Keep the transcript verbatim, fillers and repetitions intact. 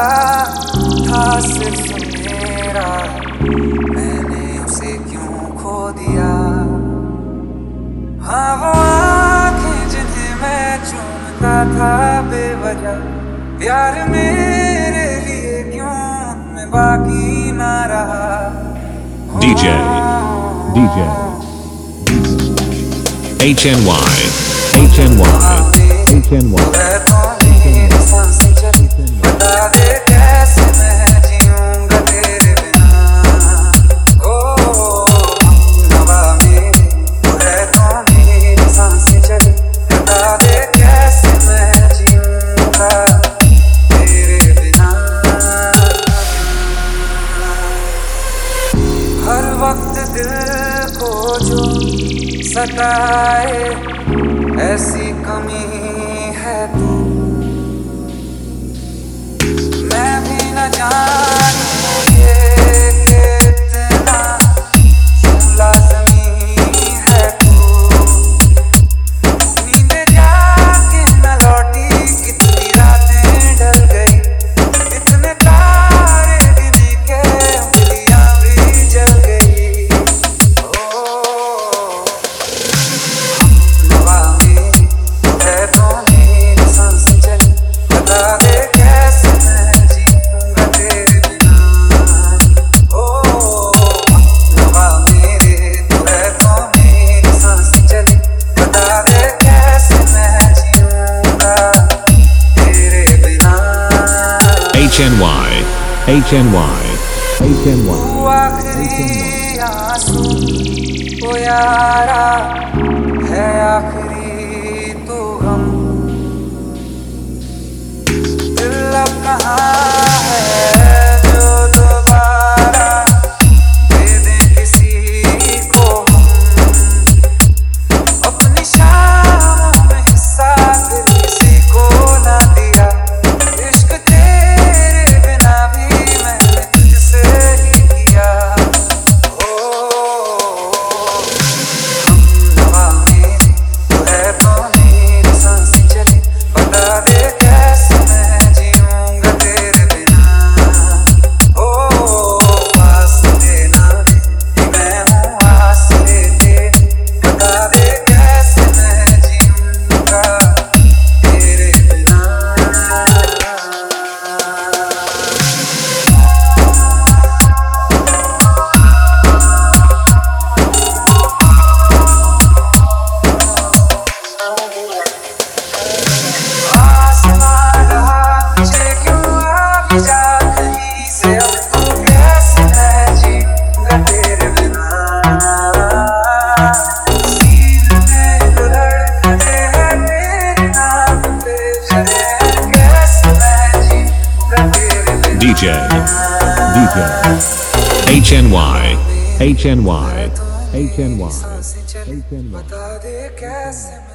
था सिर्फ मेरा, मैंने उसे क्यों खो दिया। हाँ वो आँखें जिन्हें मैं चूमता था बेवजह, प्यार मेरे लिए क्यों उनमें बाकी ना रहा। D J, D J, H N Y, H N Y, H N Y. बता दे कैसे मैं जीऊंगा तेरे बिना। ओ हवा मेरी तू है तो मेरी सांसें चली, बता दे कैसे मैं जीऊंगा तेरे बिना। हर वक्त दिल को जो सताए ऐसी कमी है तू, मैं भी न जानूं ये कि इतना क्यों लाज़मी है तू। नींद जाके न लौटी, कितनी रातें ढल गई, इतने तारे गिने के उंगलियां भी जल गई। ओ हवा मेरी तू है तो मेरी सांसें चली, बता दे कैसे मैं जीऊंगा तेरे बिना। ओ हवा मेरी तू है तो मेरी सांसें चली, बता दे कैसे मैं जीऊंगा तेरे बिना। H N Y, H N Y, H N Y. तू आखिरी आंसू ओ यारा है, आखिरी तू गम। दिल अब कहाँ है जो दोबारा दे दे किसी को हम। अपनी शामों में हिस्सा फिर किसी को ना दिया, इश्क तेरे बिना भी मैंने तुझसे ही किया। ओ हवा मेरी तू है तो मेरी सांसें चली, बता दे कैसे मैं जीऊंगा तेरे बिना। ओ आसरे ना दे कि मैं हूँ आसरे तेरे, बता दे कैसे मैं जीऊंगा तेरे बिना। आसमान रहा मुझे क्यों आ जा कहीं से, अब तो कैसे मैं जीऊंगा तेरे बिना। सीने में जो धड़कने हैं तेरे नाम पे चले, कैसे मैं जीऊंगा तेरे बिना। D J, D J, H N Y, H N Y, H N Y, H N Y. बता दे कैसे मैं